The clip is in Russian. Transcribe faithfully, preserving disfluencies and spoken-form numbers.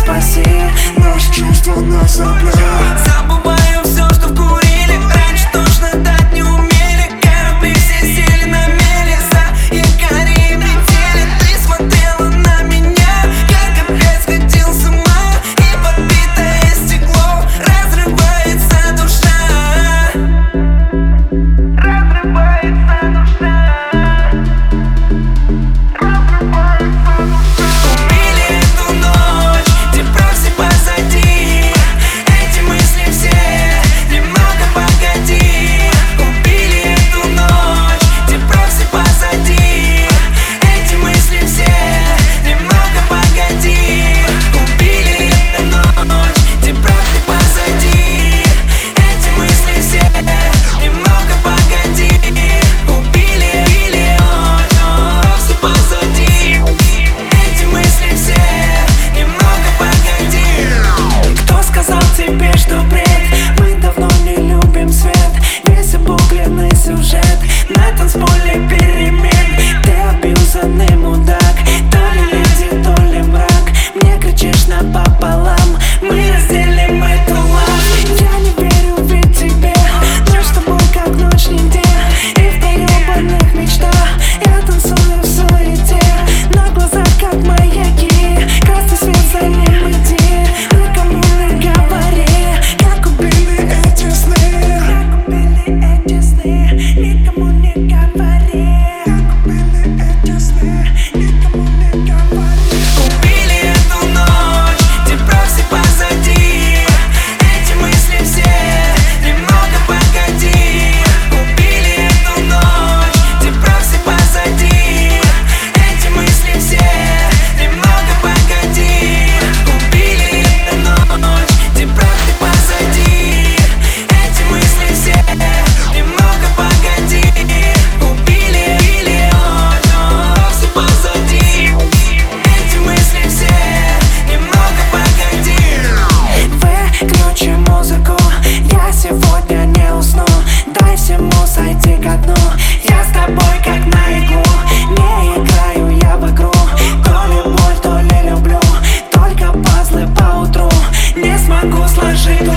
спаси, наши чувства на соплях. Забываю все, что вкурили, раньше точно дать не умели. Корабли все сели на мели, за якорем летели. Ты смотрела на меня, как опять сходил с ума, и подбитое стекло разрывается душа. Разрывается душа. Что бред, мы давно не любим свет. Весь обугленный сюжет на танцполе перемен. Ты абьюзерный мудак, то ли леди, то ли мрак. Мне кричишь напополам, мы разделим эту лампу. Я не верю ведь тебе, но с тобой как ночь не день. И в поёбанных мечтах я танцую в суете. На глазах как маяки, красный свет, за ним иди. Никому не говори, никому не говори, как убили эти сны, никому не говори. Убили эту ночь, где все позади. Эти мысли все немного погоди. Убили эту ночь, где все позади. Эти мысли все немного погоди. Убили эту ночь, где все позади. Эти мысли все немного погоди. Убили, убили, о, все позади. Эти мысли все немного погоди. Выключи музыку, я сегодня не усну. Дай всему сойти ко дну. Я с тобой как на иглу. Не играю я в игру. То ли боль, то ли люблю. Только пазлы по утру не смогу сложить.